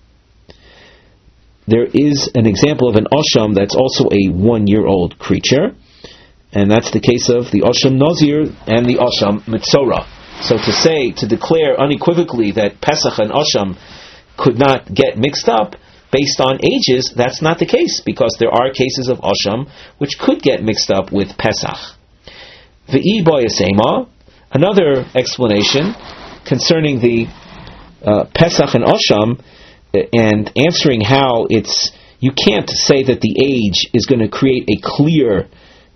There is an example of an osham that's also a 1-year-old creature, and that's the case of the osham nazir and the osham mitzora. So to declare unequivocally that Pesach and osham could not get mixed up based on ages, that's not the case, because there are cases of osham which could get mixed up with Pesach. V'i boyasema, another explanation concerning the Pesach and osham, and answering how you can't say that the age is going to create a clear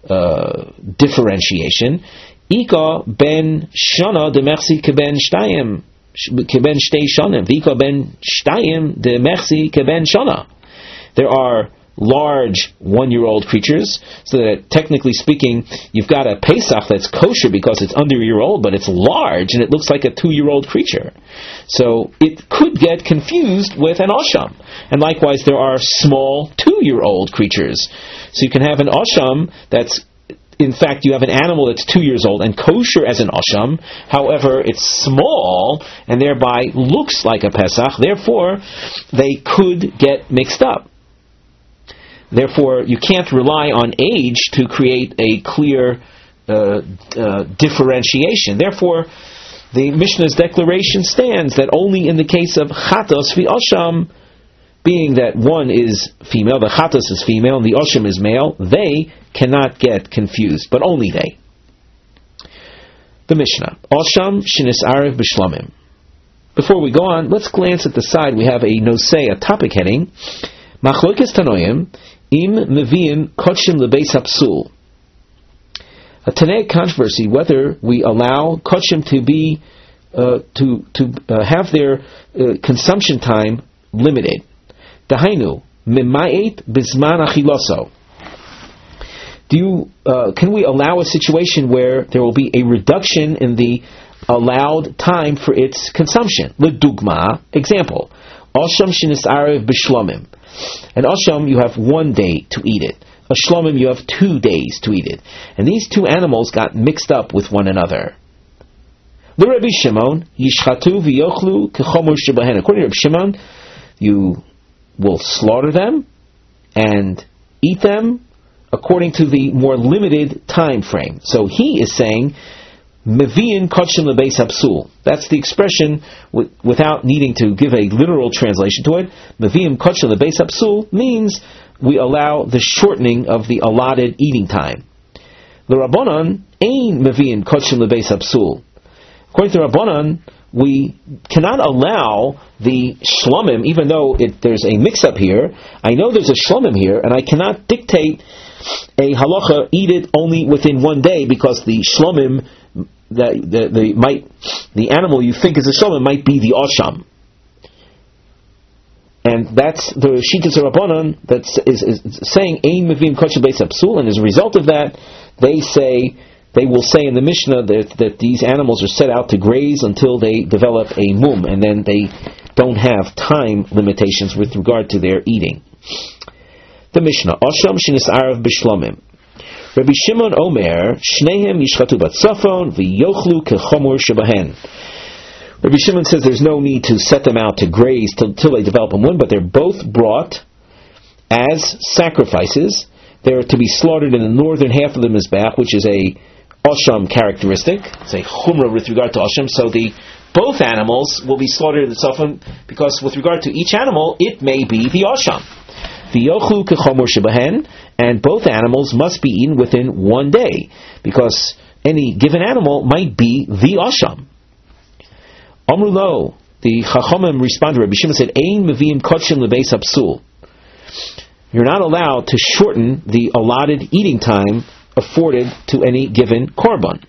differentiation. Ika ben shana de merci keben shtayim keben shtei shanim. Ika ben shtayim de merci keben shana. There are large 1-year-old creatures, so that technically speaking, you've got a Pesach that's kosher because it's under a year old, but it's large and it looks like a 2-year-old creature. So it could get confused with an osham. And likewise, there are small 2-year-old creatures. So you can have an osham that's, in fact, you have an animal that's 2 years old and kosher as an osham. However, it's small and thereby looks like a Pesach. Therefore, they could get mixed up. Therefore, you can't rely on age to create a clear differentiation. Therefore, the Mishnah's declaration stands that only in the case of chatos v'osham, being that one is female, the chatos is female, and the osham is male, they cannot get confused, but only they. The Mishnah, osham shinis arev b'shlamim. Before we go on, let's glance at the side. We have a nosei, a topic heading, Machlokes Tanoim, Im Meviim Kodshim Lebeis Hapsul. A Tanaic controversy whether we allow Kodshim to be have their consumption time limited. Dahainu Mimayet Bizman Achiloso. Can we allow a situation where there will be a reduction in the allowed time for its consumption? L'dugma, example, Osham Shinis Arev B'Shlomim. An osham, you have 1 day to eat it. A shlomim, you have 2 days to eat it. And these two animals got mixed up with one another. L'Rabbi Shimon, yishchatu v'yochlu kechomur shebahen. According to Rabbi Shimon, you will slaughter them and eat them according to the more limited time frame. So he is saying, Mevi'in kodshim lebeis hapsul. That's the expression without needing to give a literal translation to it. Mevi'in kodshim lebeis hapsul means we allow the shortening of the allotted eating time. The Rabbanan ein mevi'in kodshim lebeis hapsul. According to Rabbanan, we cannot allow the shlomim, even though there's a mix-up here. I know there's a shlomim here, and I cannot dictate a halacha, eat it only within 1 day, because the shlomim, the animal you think is a shlomim might be the osham. And that's the Shitas Rabbanan that is saying ein mevim kodshim beis hapsul, and as a result of that, they will say in the Mishnah that these animals are set out to graze until they develop a mum, and then they don't have time limitations with regard to their eating. The Mishnah, Osham shinis arav b'shlomim. Rabbi Shimon Omer, Shnehem yishchatu batzafon v'yochlu kechomur shebahen. Rabbi Shimon says there's no need to set them out to graze till they develop a mum, but they're both brought as sacrifices. They're to be slaughtered in the northern half of the Mizbeach, which is a Osham characteristic, say Chumrah with regard to Osham, so both animals will be slaughtered in the Sofim, because with regard to each animal, it may be the Osham. V'yochlu kechomor shebahen, and both animals must be eaten within 1 day, because any given animal might be the Osham. Amru lo, the Chachamim responded, Rabbi Shimon said, Ein meviim kodshim lebeis hapsul. You're not allowed to shorten the allotted eating time afforded to any given korban.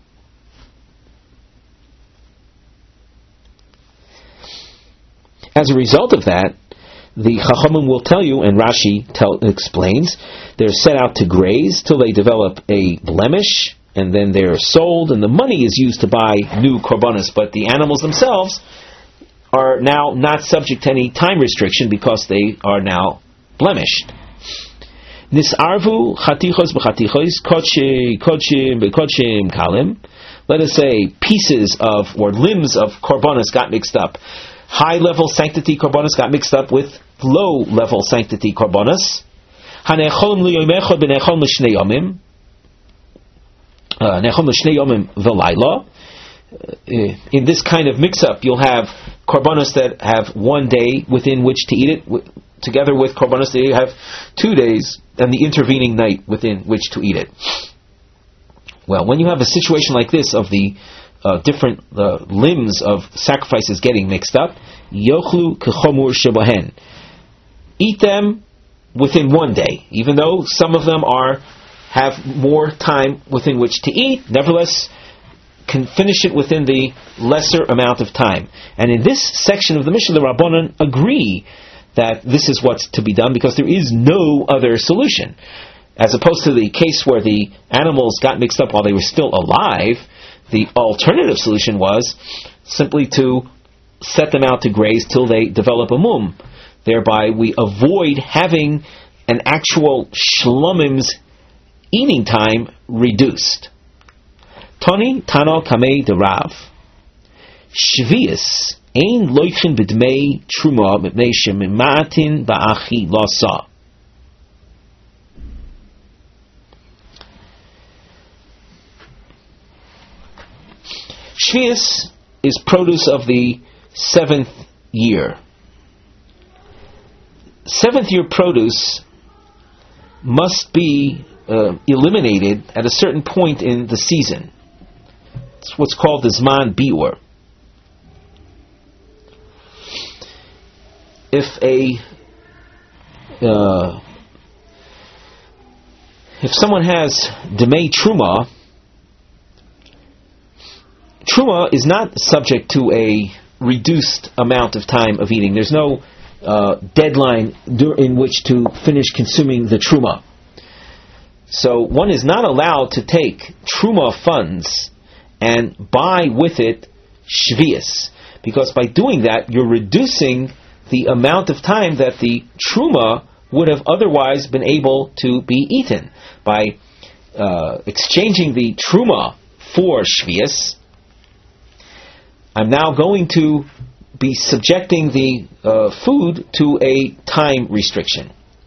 As a result of that, the Chachamim will tell you, and Rashi explains, they're set out to graze till they develop a blemish, and then they're sold, and the money is used to buy new korbanos, but the animals themselves are now not subject to any time restriction because they are now blemished. Nisarvu chatichos b'chatichos, kodshim b'kodshim kalim. Let us say pieces of, or limbs of korbanos got mixed up. High-level sanctity korbanos got mixed up with low-level sanctity korbanos. Hanechom liyomecho b'nechom l'shnei yomim. Nechom l'shnei yomim v'layla. In this kind of mix-up, you'll have korbanos that have 1 day within which to eat it, together with korbanos that have 2 days and the intervening night within which to eat it. Well, when you have a situation like this of the different limbs of sacrifices getting mixed up, yochlu kechomur shebahen. Eat them within 1 day, even though some of them have more time within which to eat. Nevertheless, can finish it within the lesser amount of time. And in this section of the Mishnah, the Rabbanan agree that this is what's to be done because there is no other solution. As opposed to the case where the animals got mixed up while they were still alive, the alternative solution was simply to set them out to graze till they develop a mum. Thereby we avoid having an actual shlomim's eating time reduced. Tani Tano Kamei de Rav. Shvius ein loichin b'dmei truma mipnei shemimatin ba'achi lasa. Shvius is produce of the 7th year. 7th year produce must be eliminated at a certain point in the season. It's what's called the Zman Biur. If someone has Demei Truma, Truma is not subject to a reduced amount of time of eating. There's no deadline in which to finish consuming the Truma. So one is not allowed to take Truma funds and buy with it Shvius, because by doing that you're reducing the amount of time that the Truma would have otherwise been able to be eaten. By exchanging the Truma for Shvius, I'm now going to be subjecting the food to a time restriction.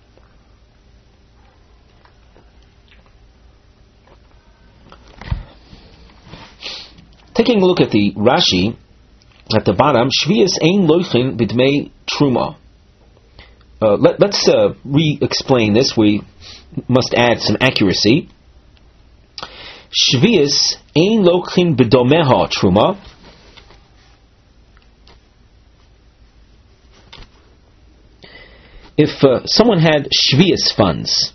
Taking a look at the Rashi, at the bottom, Shvius ein loichin b'dmei truma. Let's re-explain this. We must add some accuracy. Shvius ein loichin b'domeha truma. If someone had Shvius funds,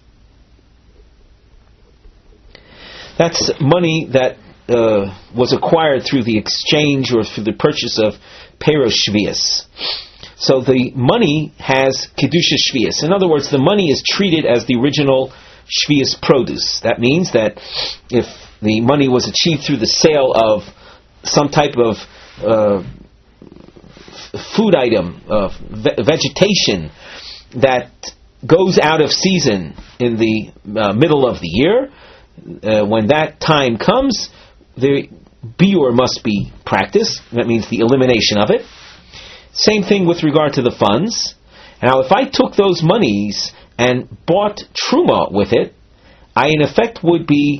that's money that was acquired through the exchange or through the purchase of Peros Shvius. So the money has Kedusha Shvius. In other words, the money is treated as the original Shvius produce. That means that if the money was achieved through the sale of some type of food item, vegetation, that goes out of season in the middle of the year, when that time comes, the biur must be practiced. That means the elimination of it. Same thing with regard to the funds. Now, if I took those monies and bought truma with it, I in effect would be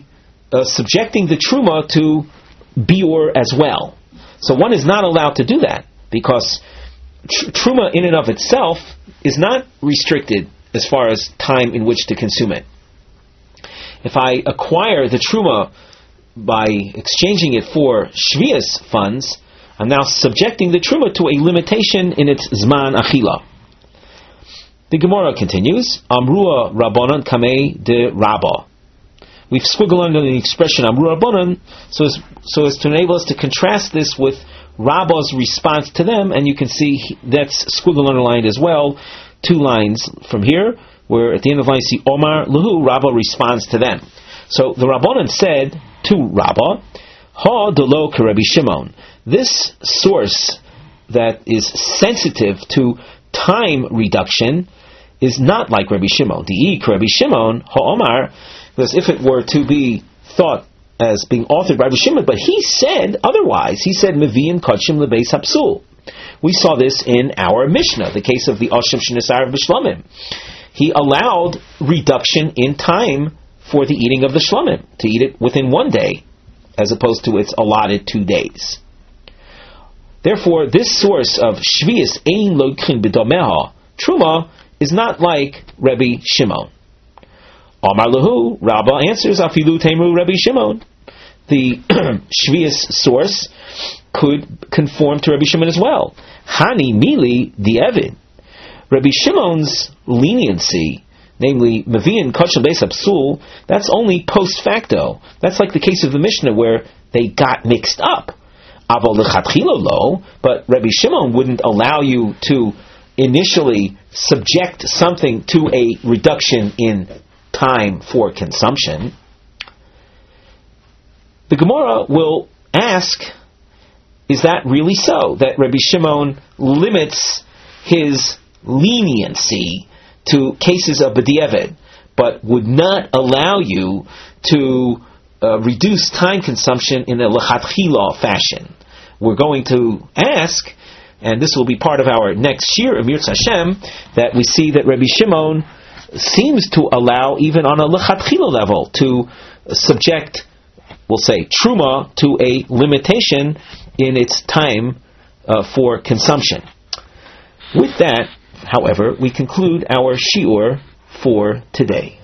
subjecting the truma to biur as well. So one is not allowed to do that, because truma in and of itself is not restricted as far as time in which to consume it. If I acquire the truma by exchanging it for shvius funds, I'm now subjecting the truma to a limitation in its zman achila. The Gemara continues, Amrua Rabbanan Kamei de Rabba. We've squiggled under the expression Amrua Rabbanan so as to enable us to contrast this with Rabba's response to them, and you can see that's squiggle underlined as well. 2 lines from here, where at the end of the line you see Omar Lahu, Rabba responds to them. So the Rabbanan said to Rabba, Ha delo Rabbi Shimon. This source that is sensitive to time reduction is not like Rabbi Shimon. The Rabbi Shimon, Ha'omar, because if it were to be thought as being authored by Rabbi Shimon, but he said otherwise. He said, Mevi'in Kodshim Lebeis Hapsul. We saw this in our Mishnah, the case of the Oshim Shnesar B'Shlomim. He allowed reduction in time for the eating of the Shlomim, to eat it within 1 day, as opposed to its allotted 2 days. Therefore, this source of Shvius Ein Loikhin B'Domeha, Truma, is not like Rabbi Shimon. Amar Lahu, Rabba answers, Afilu Temru Rabbi Shimon. The Shvius source could conform to Rabbi Shimon as well. Hani Mili Di'evid. Rabbi Shimon's leniency, namely Mevi'in Kodshim Beis Hapsul, that's only post facto. That's like the case of the Mishnah where they got mixed up. Aval Lechatchila lo, but Rabbi Shimon wouldn't allow you to initially subject something to a reduction in time for consumption. The Gemara will ask, is that really so? That Rabbi Shimon limits his leniency to cases of b'di'evid, but would not allow you to reduce time consumption in a lechatchila fashion. We're going to ask, and this will be part of our next shir, Amir Hashem, that we see that Rabbi Shimon seems to allow, even on a lechatchila level, to subject, we'll say, truma to a limitation in its time for consumption. With that, however, we conclude our shiur for today.